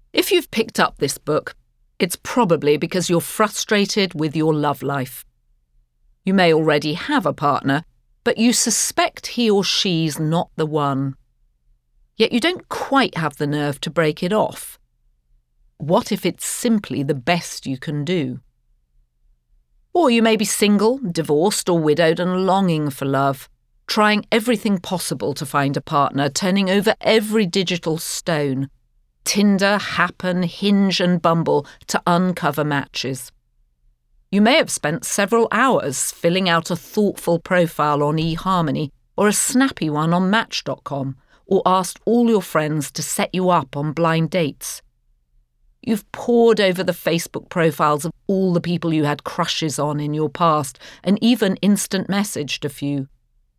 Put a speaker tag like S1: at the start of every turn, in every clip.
S1: If you've picked up this book, it's probably because you're frustrated with your love life. You may already have a partner, but you suspect he or she's not the one. Yet you don't quite have the nerve to break it off. What if it's simply the best you can do? Or you may be single, divorced or widowed and longing for love, trying everything possible to find a partner, turning over every digital stone, Tinder, Happen, Hinge and Bumble to uncover matches. You may have spent several hours filling out a thoughtful profile on eHarmony or a snappy one on Match.com, or asked all your friends to set you up on blind dates. You've pored over the Facebook profiles of all the people you had crushes on in your past and even instant messaged a few.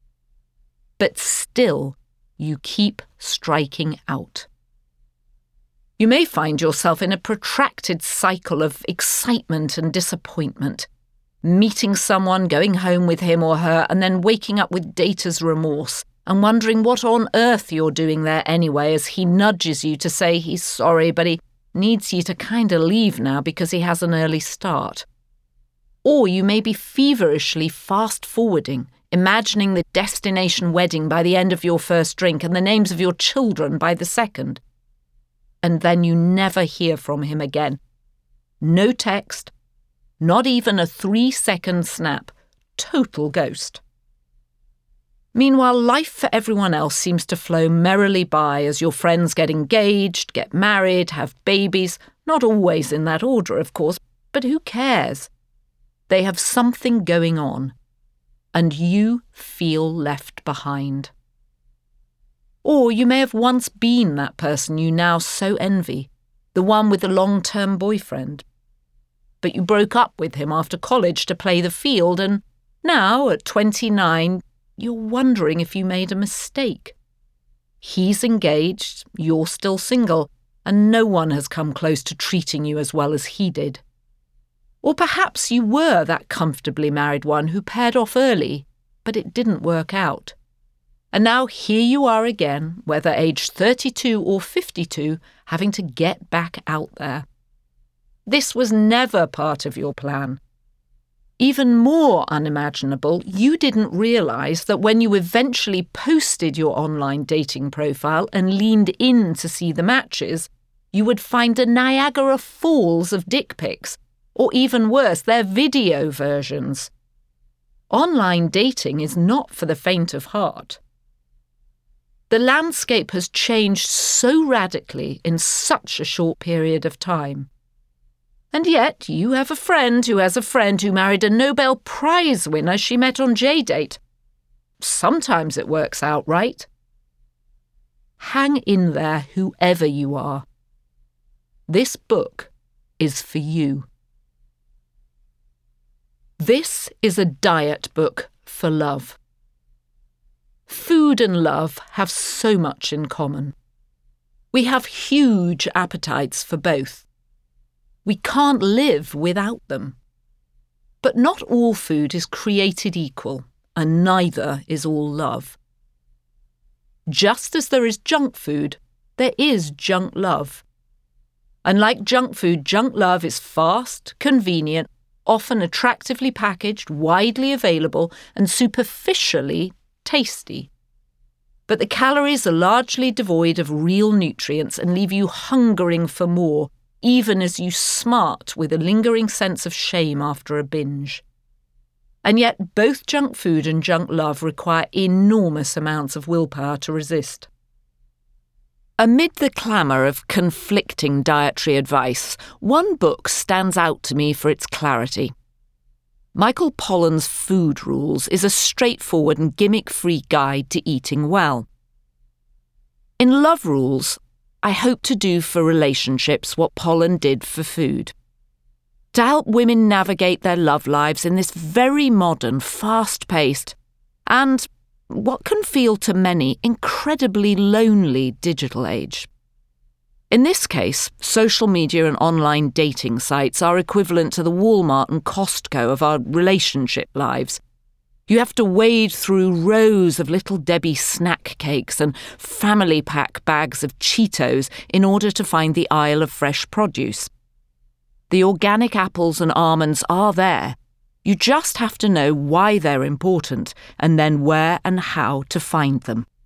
S1: But still, you keep striking out. You may find yourself in a protracted cycle of excitement and disappointment, meeting someone, going home with him or her, and then waking up with dater's remorse and wondering what on earth you're doing there anyway as he nudges you to say he's sorry, but he needs you to kind of leave now because he has an early start. Or you may be feverishly fast-forwarding, imagining the destination wedding by the end of your first drink and the names of your children by the second. And then you never hear from him again. No text, not even a 3-second snap. Total ghost. Meanwhile, life for everyone else seems to flow merrily by as your friends get engaged, get married, have babies, not always in that order, of course, but who cares? They have something going on, and you feel left behind. Or you may have once been that person you now so envy, the one with the long-term boyfriend. But you broke up with him after college to play the field, and now, at 29, you're wondering if you made a mistake. He's engaged, you're still single, and no one has come close to treating you as well as he did. Or perhaps you were that comfortably married one who paired off early, but it didn't work out. And now here you are again, whether aged 32 or 52, having to get back out there. This was never part of your plan. Even more unimaginable, you didn't realise that when you eventually posted your online dating profile and leaned in to see the matches, you would find a Niagara Falls of dick pics, or even worse, their video versions. Online dating is not for the faint of heart. The landscape has changed so radically in such a short period of time. And yet you have a friend who has a friend who married a Nobel Prize winner she met on JDate. Sometimes it works out, right? Hang in there, whoever you are. This book is for you. This is a diet book for love. Food and love have so much in common. We have huge appetites for both. We can't live without them. But not all food is created equal, and neither is all love. Just as there is junk food, there is junk love. And like junk food, junk love is fast, convenient, often attractively packaged, widely available, and superficially tasty. But the calories are largely devoid of real nutrients and leave you hungering for more, even as you smart with a lingering sense of shame after a binge. And yet both junk food and junk love require enormous amounts of willpower to resist. Amid the clamour of conflicting dietary advice, one book stands out to me for its clarity. Michael Pollan's Food Rules is a straightforward and gimmick-free guide to eating well. In Love Rules, I hope to do for relationships what Pollan did for food. To help women navigate their love lives in this very modern, fast-paced, and what can feel to many incredibly lonely digital age. In this case, social media and online dating sites are equivalent to the Walmart and Costco of our relationship lives. You have to wade through rows of Little Debbie snack cakes and family pack bags of Cheetos in order to find the aisle of fresh produce. The organic apples and almonds are there. You just have to know why they're important and then where and how to find them.